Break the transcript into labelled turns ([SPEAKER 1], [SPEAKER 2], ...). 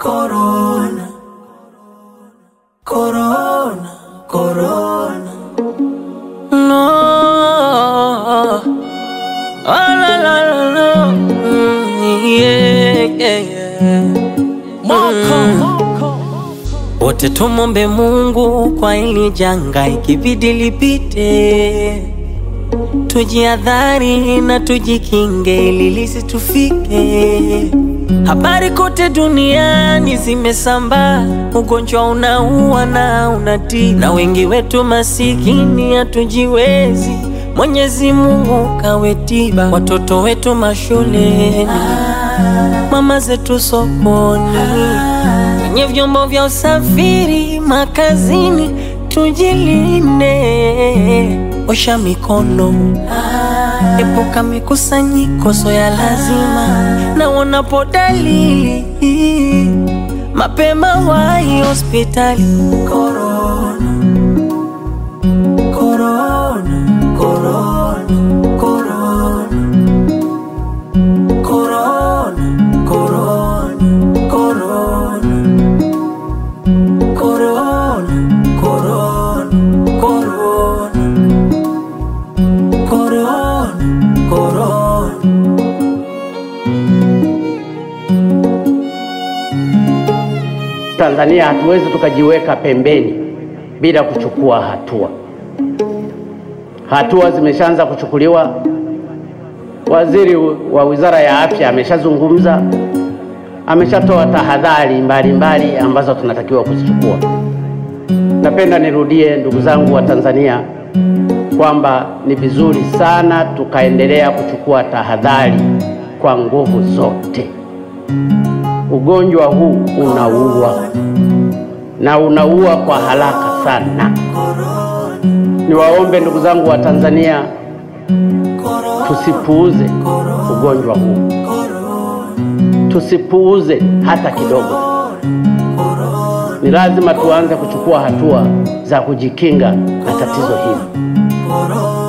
[SPEAKER 1] Corona, corona, corona. No, oh la la la la. Yeah. Wote tumombe Mungu kwa hili janga, ikibidi lipite. Tujiadhari na tujikinge ili lisitufike. Habari kote duniani zimesambaa, ugonjwa unaua na unatii, na wengi wetu masikini hatujiwezi. Mwenyezi Mungu kawe tiba. Watoto wetu mashuleni, mama zetu sokoni, kwenye vyombo vya usafiri, makazini, tujilinde. Osha mikono, epuka mikusanyiko sio ya lazima, na unapo dalili mapema wahi hospitali. Corona, corona, corona, corona, corona, corona, corona, corona, corona, corona, corona.
[SPEAKER 2] Tanzania hatuwezi tukajiweka pembeni bila kuchukua hatua. Hatua zimeshaanza kuchukuliwa. Waziri wa Wizara ya Afya ameshazungumza, ameshatoa tahadhari mbalimbali ambazo tunatakiwa kuzichukua. Napenda nirudie, ndugu zangu wa Tanzania, kwamba ni vizuri sana tukaendelea kuchukua tahadhari kwa nguvu zote. Ugonjwa huu unaua, na unaua kwa haraka sana. Niwaombe ndugu zangu wa Tanzania, tusipuuze ugonjwa huu. Tusipuuze hata kidogo. Ni lazima tuanze kuchukua hatua za kujikinga na tatizo hili.